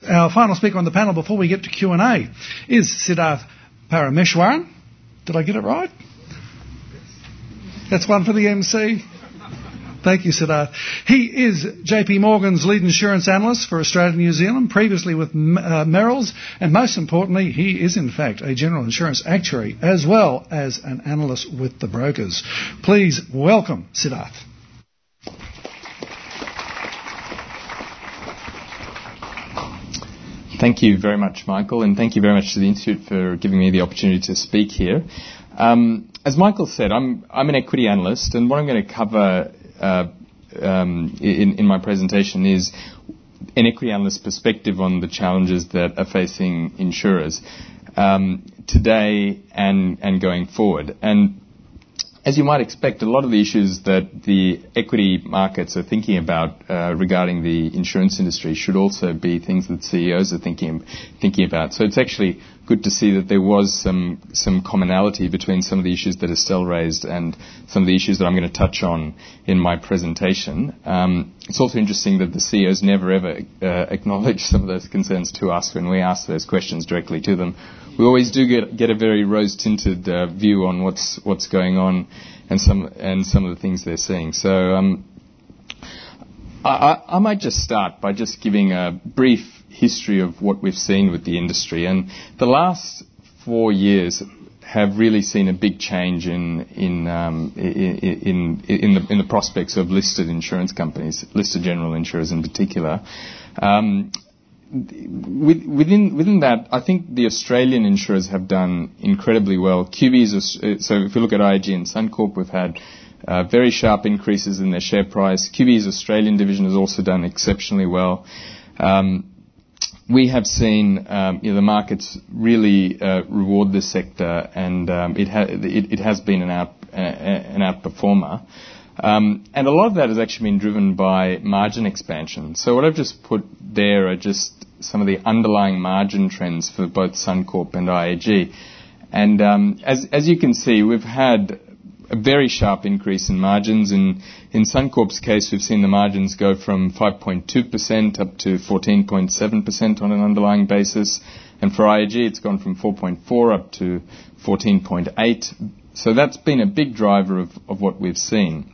Our final speaker on the panel before we get to Q&A is Siddharth Parameswaran. Did I get it right? That's one for the MC. Thank you, Siddharth. He is JP Morgan's lead insurance analyst for Australia and New Zealand, previously with Merrill's, and most importantly, he is in fact a general insurance actuary as well as an analyst with the brokers. Please welcome Siddharth. Thank you very much, Michael, and thank you very much to the Institute for giving me the opportunity to speak here. As Michael said, I'm an equity analyst, and what I'm going to cover in my presentation is an equity analyst perspective on the challenges that are facing insurers today and going forward. And as you might expect, a lot of the issues that the equity markets are thinking about regarding the insurance industry should also be things that CEOs are thinking about. So it's actually good to see that there was some commonality between some of the issues that Estelle raised and some of the issues that I'm going to touch on in my presentation. It's also interesting that the CEOs never ever acknowledge some of those concerns to us when we ask those questions directly to them. We always do get a very rose-tinted view on what's going on and some of the things they're seeing. So I might just start by just giving a brief history of what we've seen with the industry. And the last 4 years have really seen a big change in the prospects of listed insurance companies, listed general insurers in particular. Within that, I think the Australian insurers have done incredibly well. QBE's, so if you look at IAG and Suncorp, we've had very sharp increases in their share price. QBE's Australian division has also done exceptionally well. We have seen the markets really reward this sector, and it has been an outperformer. And a lot of that has actually been driven by margin expansion. So what I've just put there are just some of the underlying margin trends for both Suncorp and IAG. And as you can see, we've had a very sharp increase in margins. In Suncorp's case, we've seen the margins go from 5.2% up to 14.7% on an underlying basis. And for IAG, it's gone from 4.4 up to 14.8. So that's been a big driver of what we've seen.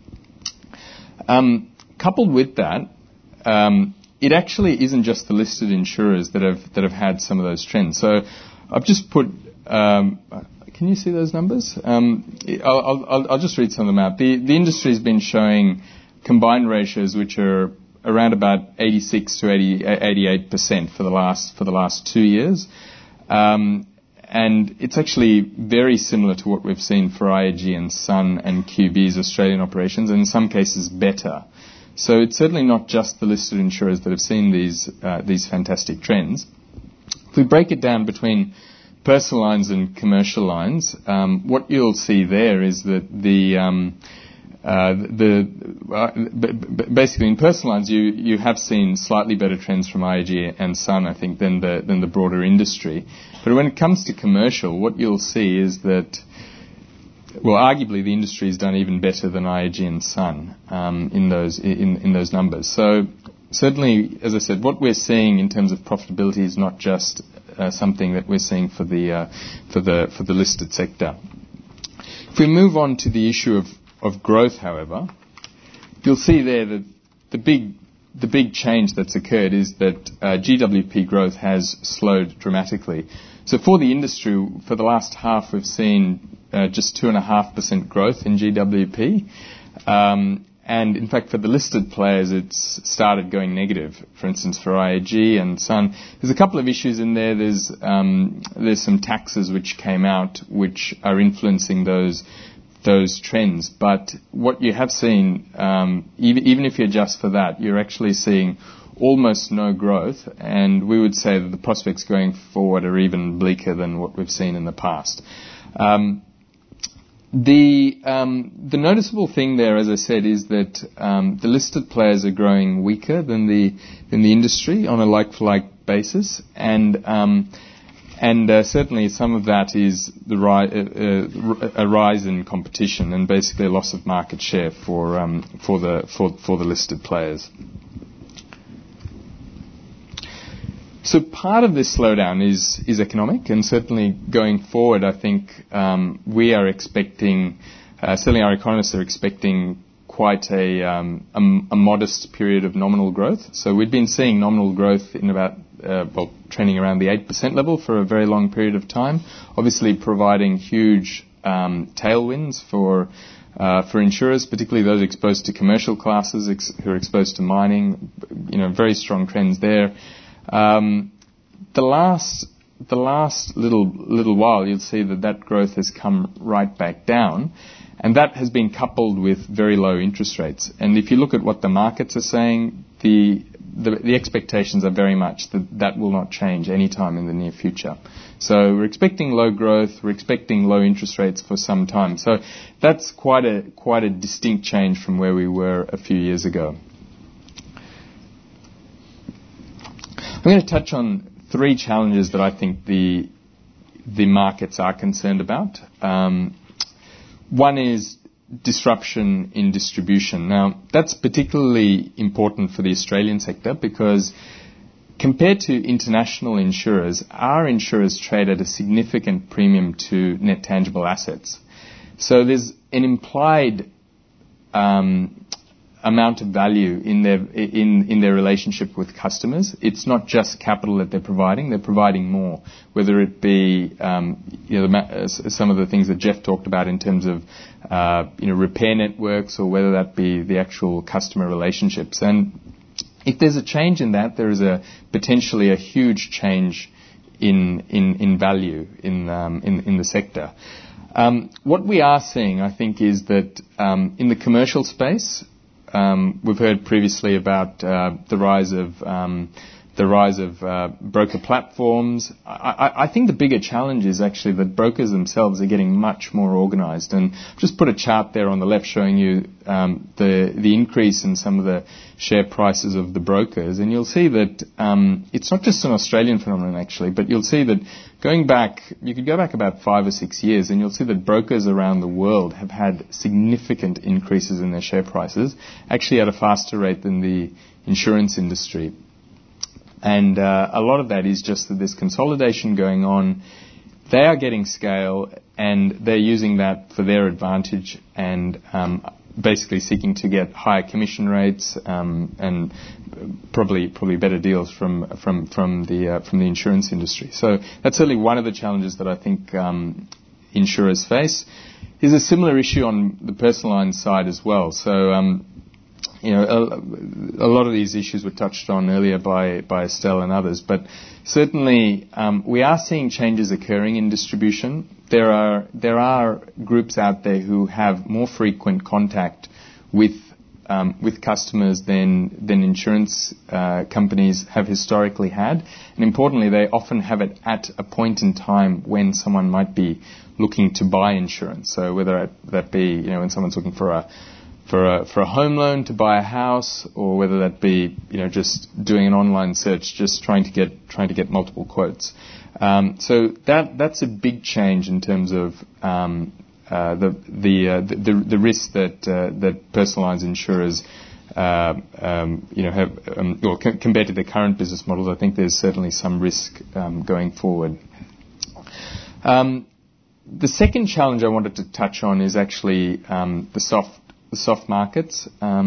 Coupled with that, it actually isn't just the listed insurers that have had some of those trends. So I've just put. Can you see those numbers? I'll just read some of them out. The industry has been showing combined ratios which are around about 86 to 88% for the last 2 years. And it's actually very similar to what we've seen for IAG and Sun and QBE's Australian operations, and in some cases better. So it's certainly not just the listed insurers that have seen these fantastic trends. If we break it down between personal lines and commercial lines, what you'll see there is that basically in personal lines you have seen slightly better trends from IAG and Sun, I think, than the broader industry. But when it comes to commercial, what you'll see is that, well, arguably the industry has done even better than IAG and Sun in those numbers. So certainly, as I said, what we're seeing in terms of profitability is not just something that we're seeing for the listed sector. If we move on to the issue of growth, however, you'll see there that the big change that's occurred is that GWP growth has slowed dramatically. So for the industry, for the last half, we've seen just 2.5% growth in GWP. And in fact, for the listed players, it's started going negative. For instance, for IAG and Sun, there's a couple of issues in there. There's some taxes which came out which are influencing those trends. But what you have seen, even if you adjust for that, you're actually seeing almost no growth, and we would say that the prospects going forward are even bleaker than what we've seen in the past. The noticeable thing there, as I said, is that the listed players are growing weaker than the industry on a like-for-like basis, and certainly some of that is a rise in competition and basically a loss of market share for the listed players. So part of this slowdown is economic, and certainly going forward, I think we are expecting, certainly our economists are expecting quite a modest period of nominal growth. So we've been seeing nominal growth in about, trending around the 8% level for a very long period of time, obviously providing huge tailwinds for insurers, particularly those exposed to commercial classes who are exposed to mining. Very strong trends there. The last little while, you'll see that growth has come right back down, and that has been coupled with very low interest rates. And if you look at what the markets are saying, the expectations are very much that will not change anytime in the near future. So we're expecting low growth, we're expecting low interest rates for some time. So that's quite a distinct change from where we were a few years ago. I'm going to touch on 3 challenges that I think the markets are concerned about. One is disruption in distribution. Now, that's particularly important for the Australian sector because compared to international insurers, our insurers trade at a significant premium to net tangible assets. So there's an implied amount of value in their relationship with customers. It's not just capital that they're providing more, whether it be some of the things that Jeff talked about in terms of repair networks, or whether that be the actual customer relationships. And if there's a change in that, there is potentially a huge change in value in the sector. What we are seeing, I think, is that in the commercial space, we've heard previously about the rise of broker platforms. I think the bigger challenge is actually that brokers themselves are getting much more organised. And I've just put a chart there on the left showing you the increase in some of the share prices of the brokers. And you'll see that it's not just an Australian phenomenon, actually, but you'll see that you could go back about 5 or 6 years, and you'll see that brokers around the world have had significant increases in their share prices, actually at a faster rate than the insurance industry. And a lot of that is just that there's consolidation going on. They are getting scale, and they're using that for their advantage, and basically seeking to get higher commission rates and probably better deals from the insurance industry. So that's certainly one of the challenges that I think insurers face. There's a similar issue on the personal line side as well. So a lot of these issues were touched on earlier by Estelle and others, but certainly we are seeing changes occurring in distribution. There are groups out there who have more frequent contact with customers than insurance companies have historically had, and importantly, they often have it at a point in time when someone might be looking to buy insurance. So whether that be when someone's looking for a home loan to buy a house, or whether that be just doing an online search, just trying to get multiple quotes. So that's a big change in terms of the risk that personal lines insurers have compared to their current business models. I think there's certainly some risk going forward. The second challenge I wanted to touch on is actually the soft markets.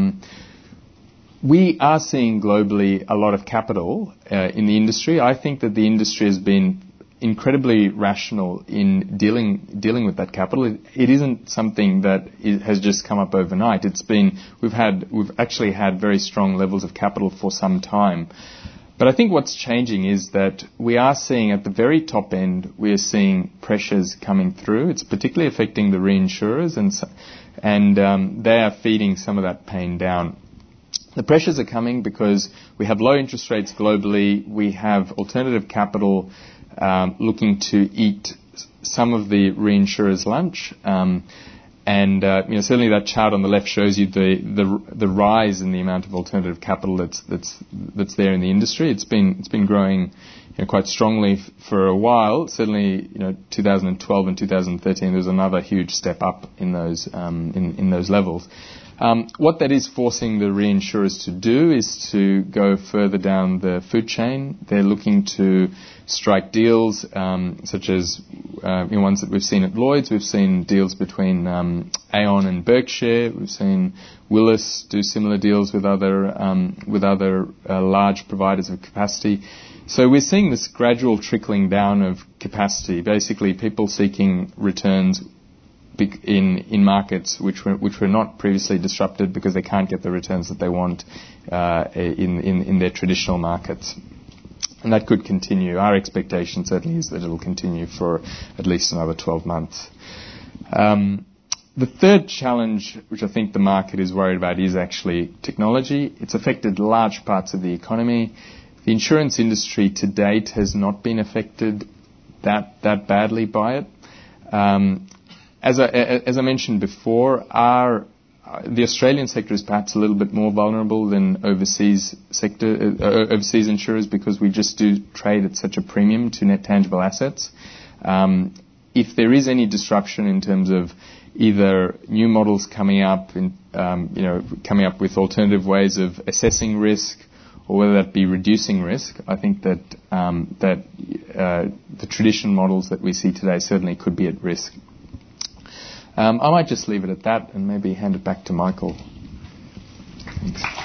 We are seeing globally a lot of capital in the industry. I think that the industry has been incredibly rational in dealing with that capital. It isn't something that has just come up overnight. We've actually had very strong levels of capital for some time. But I think what's changing is that we are seeing at the very top end, we are seeing pressures coming through. It's particularly affecting the reinsurers, and they are feeding some of that pain down. The pressures are coming because we have low interest rates globally. We have alternative capital looking to eat some of the reinsurers' lunch. Certainly that chart on the left shows you the rise in the amount of alternative capital that's there in the industry. It's been growing quite strongly for a while. Certainly, 2012 and 2013 there was another huge step up in those levels. What that is forcing the reinsurers to do is to go further down the food chain. They're looking to strike deals such as ones that we've seen at Lloyd's. We've seen deals between Aon and Berkshire. We've seen Willis do similar deals with other large providers of capacity. So we're seeing this gradual trickling down of capacity, basically people seeking returns in markets which were not previously disrupted because they can't get the returns that they want in their traditional markets. And that could continue. Our expectation certainly is that it will continue for at least another 12 months. The third challenge, which I think the market is worried about, is actually technology. It's affected large parts of the economy. The insurance industry to date has not been affected that badly by it. As I mentioned before, the Australian sector is perhaps a little bit more vulnerable than overseas insurers because we just do trade at such a premium to net tangible assets. If there is any disruption in terms of either new models coming up with alternative ways of assessing risk, or whether that be reducing risk, I think that the traditional models that we see today certainly could be at risk. I might just leave it at that and maybe hand it back to Michael. Thanks.